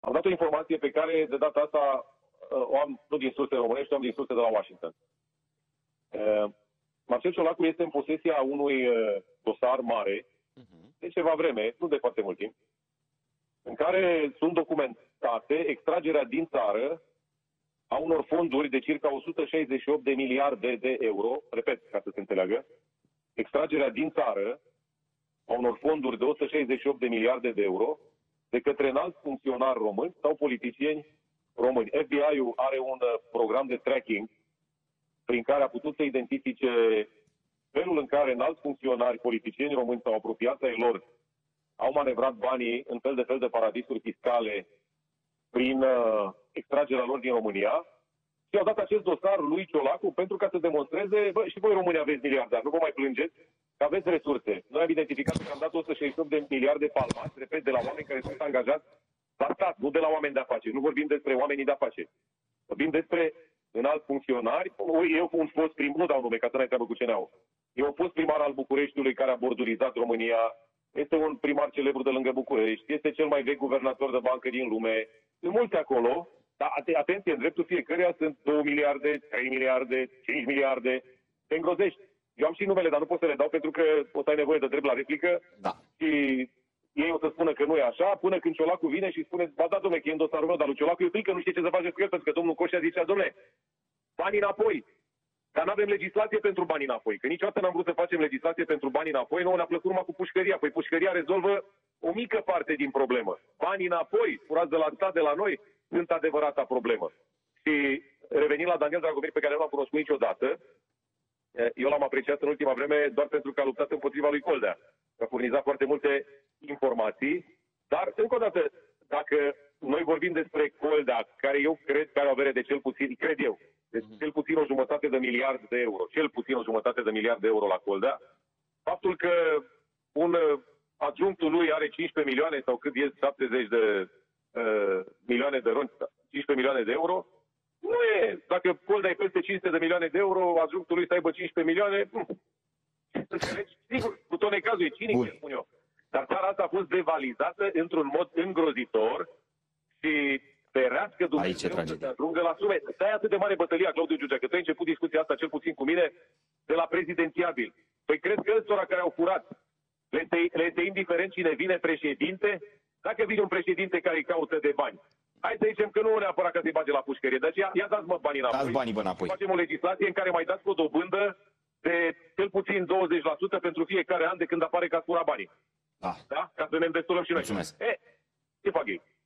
Am dat o informație pe care de data asta o am nu din surse românești, o am din surse de la Washington. Marcel Ciolacu este în posesia unui dosar mare de ceva vreme, nu de foarte mult timp, în care sunt documentate extragerea din țară a unor fonduri de circa 168 de miliarde de euro, repet, ca să se înțeleagă, extragerea din țară a unor fonduri de 168 de miliarde de euro de către înalți funcționari români sau politicieni români. FBI-ul are un program de tracking prin care a putut să identifice felul în care înalți funcționari politicieni români sau apropiați ai lor au manevrat banii în fel de paradisuri fiscale prin extragerea lor din România și au dat acest dosar lui Ciolacu pentru ca să demonstreze, bă, și voi români aveți miliardari, nu vă mai plângeți că aveți resurse. Noi am identificat că am dat 168 de miliarde palmați, repet, de la oameni care sunt angajați la stat, nu de la oameni de afaceri. Nu vorbim despre oamenii de afaceri. Vorbim despre înalți funcționari. Eu un fost primar, nu dau nume, ca să n-ai treabă cu CNA-ul. Eu am fost primar al Bucureștiului care a bordurizat România. Este un primar celebru de lângă București. Este cel mai vechi guvernator de bancă din lume. Sunt mulți acolo. Dar atenție, în dreptul fiecăruia sunt 2 miliarde, 3 miliarde, 5 miliarde. Te îngrozești. Eu am și numele, dar nu pot să le dau pentru că o să ai nevoie de drept la replică. Da. Și ei o să spună că nu e așa, până când Ciolacu vine și spune, ba da, dom'le, că e în dosarul meu, dar lui Ciolacu e frică, nu știe ce să face cu el, pentru că domnul Coșa zicea, dom'le, banii înapoi. Dar nu avem legislație pentru banii înapoi. Că niciodată n-am vrut să facem legislație pentru banii înapoi. Nouă ne-a plăcut numai cu pușcăria. Păi pușcăria rezolvă o mică parte din problemă. Banii înapoi, furați de la stat, de la noi, sunt adevărata problemă. Și revenind la Daniel Dragomir, pe care nu l-am cunoscut niciodată, eu l-am apreciat în ultima vreme doar pentru că a luptat împotriva lui Coldea. A furnizat foarte multe informații. Dar, încă o dată, dacă noi vorbim despre Coldea, care eu cred că are o avere de cel puțin, cred eu, deci cel puțin o jumătate de miliard de euro. Cel puțin o jumătate de miliard de euro la Coldea. Faptul că un adjunctul lui are 15 milioane sau cât e 70 de milioane de ron, 15 milioane de euro, nu e, dacă Coldea e peste 500 de milioane de euro, adjunctul lui să aibă 15 milioane, înțelegi? Sigur, cu tot necazul e cinic, ce spun eu. Dar țara asta a fost devalizată într-un mod îngrozitor și ferească Dumnezeu să se ajungă la sume. De-aia atât de mare bătălia, Claudiu Giugea, că tu ai început discuția asta, cel puțin cu mine, de la prezidențiabil. Păi crezi că ăstora care au furat, le este indiferent cine vine președinte? Dacă vine un președinte care îi caută de bani, hai să zicem că nu neapărat că se bage la pușcărie. Deci ia dați-mă banii înapoi. Dați banii înapoi. Facem o legislație în care mai dați o dobândă de cel puțin 20% pentru fiecare an de când apare că ați furat banii. Da. Da? Ca să ne îndestulăm și noi. Mulțumesc. Ce fac ei?